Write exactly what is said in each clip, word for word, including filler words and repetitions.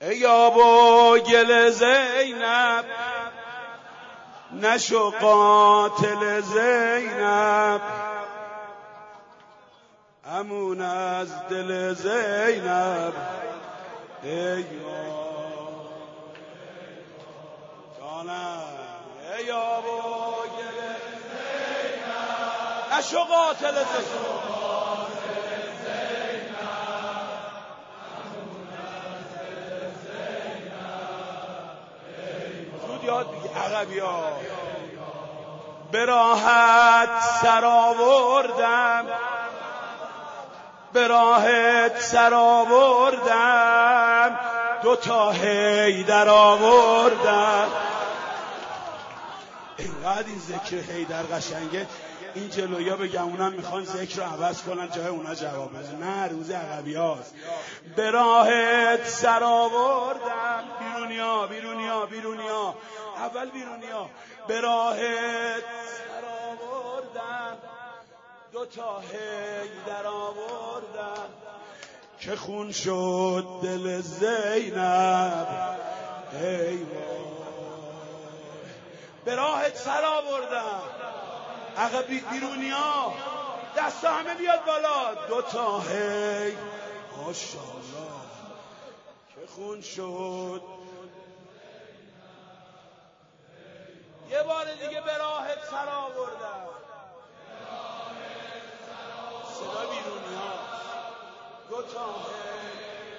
ای آب و گل زینب نشو قاتل زینب، امون از دل زینب. ای جانم ای آب و گل زینب نشو قاتل زینب، یاد بگی عقبی ها. به راحت سر آوردم، به راحت سر آوردم، دوتا حیدر آوردم. اینقدر این ذکر حیدر قشنگه، این جلویا به گمونم میخوان ذکر رو عوض کنن جای اونا جواب بدن. نه، روز عقبی هاست. به راحت سر آوردم، بیرونیا بیرونیا بیرونیا اول بیرونیا. به راحت سر آوردم، دوتا حیدر آوردم، که خون شد دل زینب. ای وای به راحت سر آوردم، عقب بیرونیا دست همه بیاد بالا، دوتا هی ماشاءالله که خون شد. یه بار دیگه به راحت سر آوردم، صدا بیرونیا، دوتا هی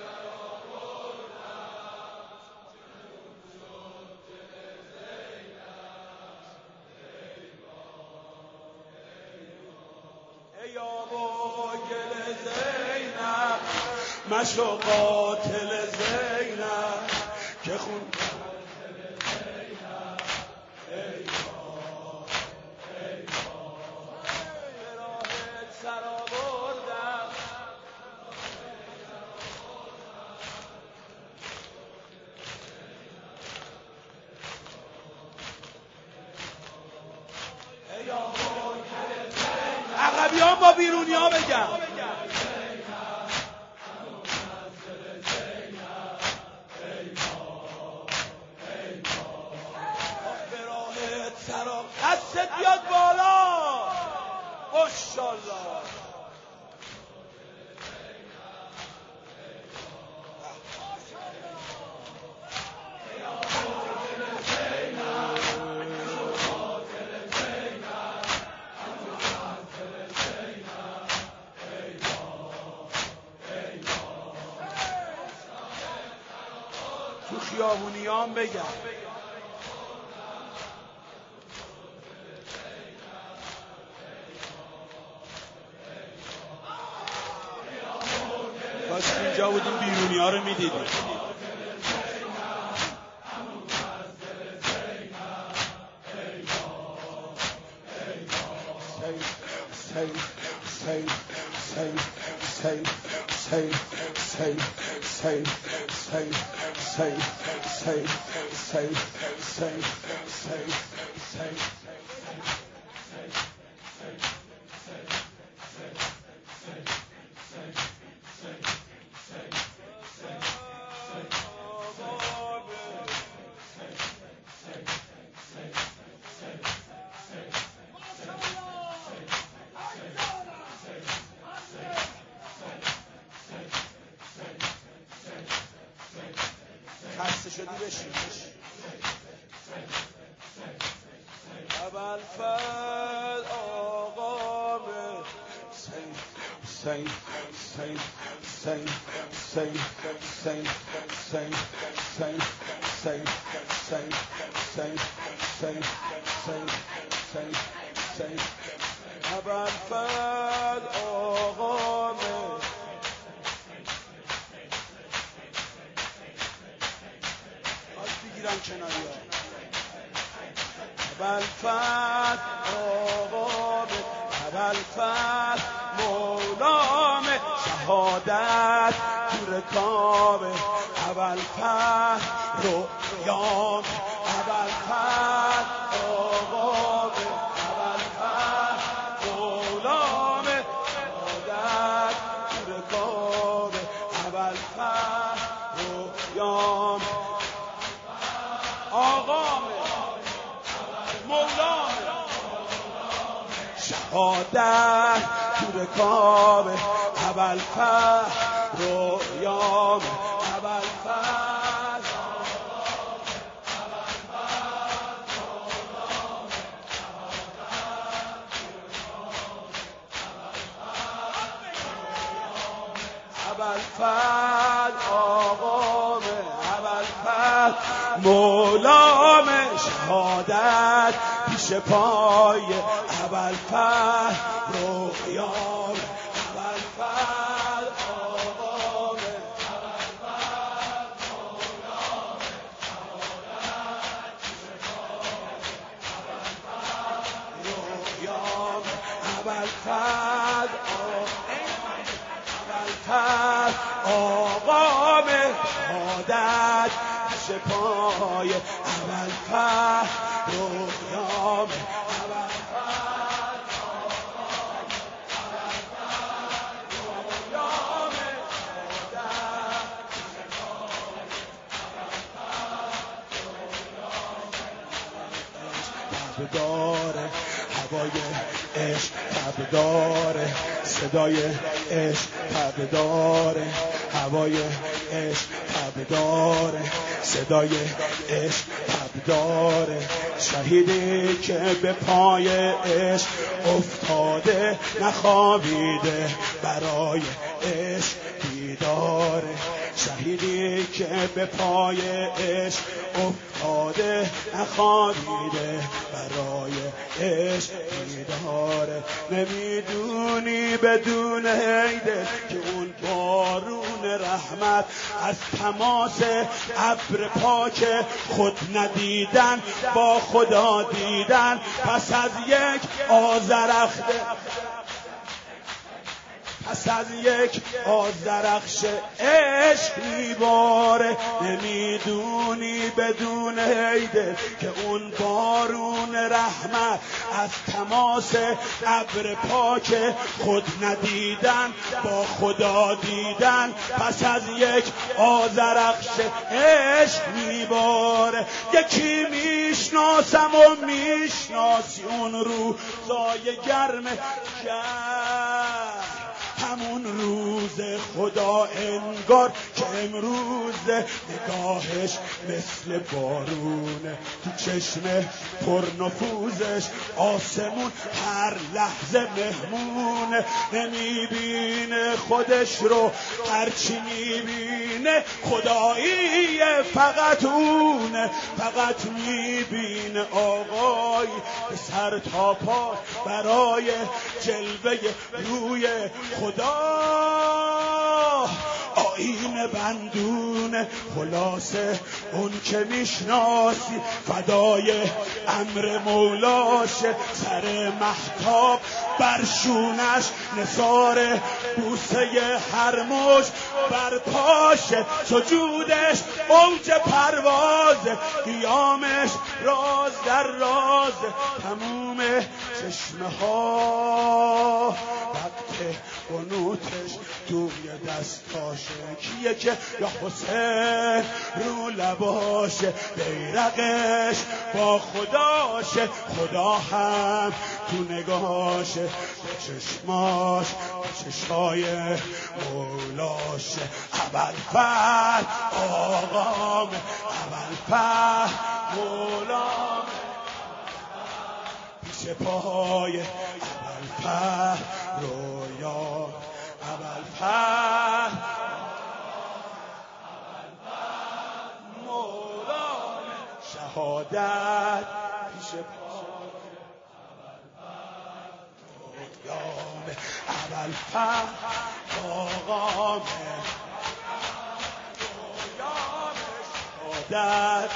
ای آب و گل زینب مشو قاتل زینب، که خون ای با ای با به راحت سر آوردم. ای آب و گل زینب عقبیان با بیرونیا بگم. دستت بیاد بالا ماشاءالله. تو خیابونیام بگم. باش اینجا بودیم بیرونی ها رو میدیدیم. خسته شدی بشین. ابوالفضل آقا حسین حسین حسین حسین حسین حسین حسین حسین حسین حسین حسین حسین حسین حسین حسین ابوالفضل آقا بگیرم کناری ها. ابوالفضل آقا ابوالفضل مولام شهادت تو رکاب ابوالفضل رویام ابوالفضل آقا ابوالفضل مولام شهادت تو رکاب ابوالفضل رویام آقام مولام شهادت تو رکاب ابوالفضل رویام ابوالفضل ابوالفضل آقام ابوالفضل مولام شهادت پیش پای ابوالفضل رویام ابوالفضل آقام ابوالفضل مولام شهادت پیش پای ابوالفضل رویام ابوالفضل آقام شهادت پیش پای ابوالفضل رویام تب داره هوای عشق تب داره صدای عشق تب داره هوای عشق تب داره صدای عشق تب داره شهیدی که به پای عشق افتاده نخوابیده برای عشق بیداره شهیدی که به پای عشق افتاده نخوابیده برای عشق بیداره نمیدونی بدون هیده که اون بارون رحمت از تماس ابر پاک خود ندیدن با خدا دیدن پس از یک آذرخته پس از یک آذرخش عشق میباره نمیدونی بدون هیده که اون بارون رحمت از تماس ابر پاک خود ندیدن با خدا دیدن پس از یک آذرخش عشق میباره یکی میشناسم و میشناسی اون روزای گرم گرم همون روز خدا انگار که امروز نگاهش مثل بارونه تو چشم پرنفوذش آسمون هر لحظه مهمونه نمیبینه خودش رو هرچی میبینه خدایی فقط اونه فقط میبینه آقایی که سر تا پا برای جلوه روی خدا آیین بندون خلاصه اون که میشناسی فدای امر مولاشه سر محتاب برشونش نثار بوسه هر موج بر پاشه سجودش اوج پرواز قیامش راز در راز تموم چشمه ها وقت قنوتش توی دستاشه کیه که یا حسین رو لباشه بیرقش با خداشه خدا هم تو نگاشه به چشماش به چشای مولاشه ابوالفضل آقام ابوالفضل مولام پیش پای ابوالفضل رویا ابوالفضل مولام شهادت پیش پای رویام ابوالفضل آقام رویام شهادت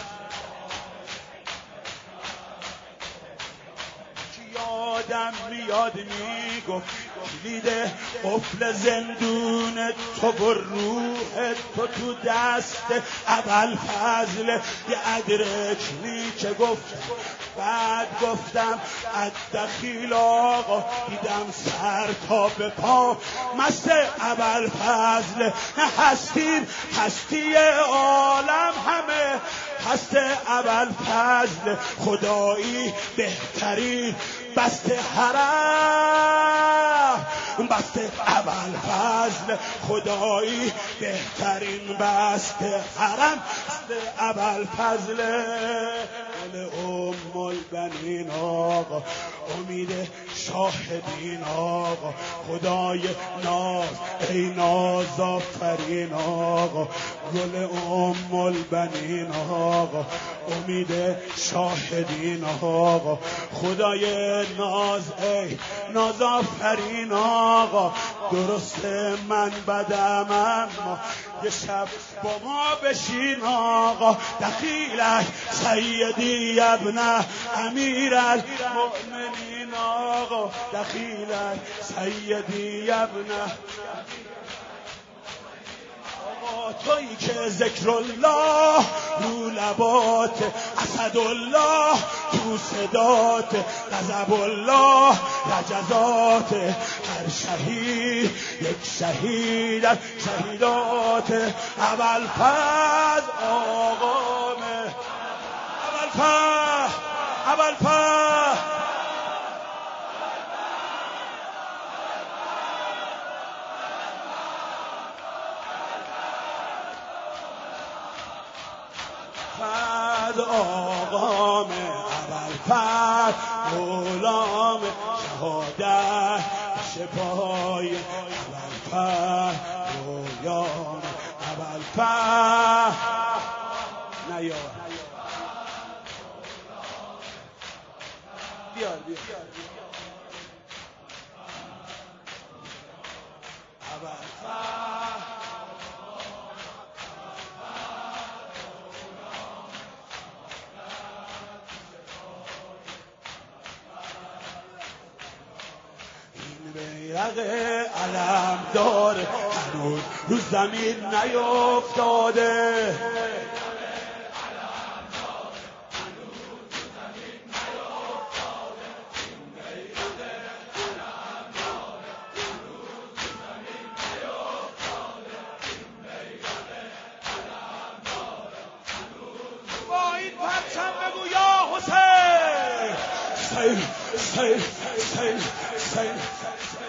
یادم میاد میگفت کلید قفل زندون تو و روح تو تو دست ابوالفضل یه ادرکنی که گفت بعد گفتم الدخیل آقا، دیدم سر تا به پا مست ابوالفضل هستیم، هستی عالم همه هست ابوالفضل خدایی بهترین بست حرم، بست ابوالفضل خدایی بهترین بست حرم، بست ابوالفضل ام البنین آقا، امید شاهدین آقا، خدای ناز ای ناز آفرین آقا، گل ام البنین آقا، امید شاهدین آقا، خدای ناز ای ناز آفرین آقا. درسته من بدم اما یه شب با ما بشین آقا، دخیلک سیدی ابن امیر المؤمنین آقا، دخیلک سیدی ابن آقا، تویی که ذکر الله رو لبات، اسد الله تو صدات، غضب الله رجزات، هر شهید یک شهید از شهیدات ابوالفضل آقامه، ابوالفضل ابوالفضل فضل آقام ابوالفضل غلام شهادت شپای ابوالفضل رویان ابوالفضل نیا بیار بیار ابوالفضل بیرق علم داره هنوز رو زمین نیفتاده، با این پرچم بگو یا حسین، سیل سیل سیل سیل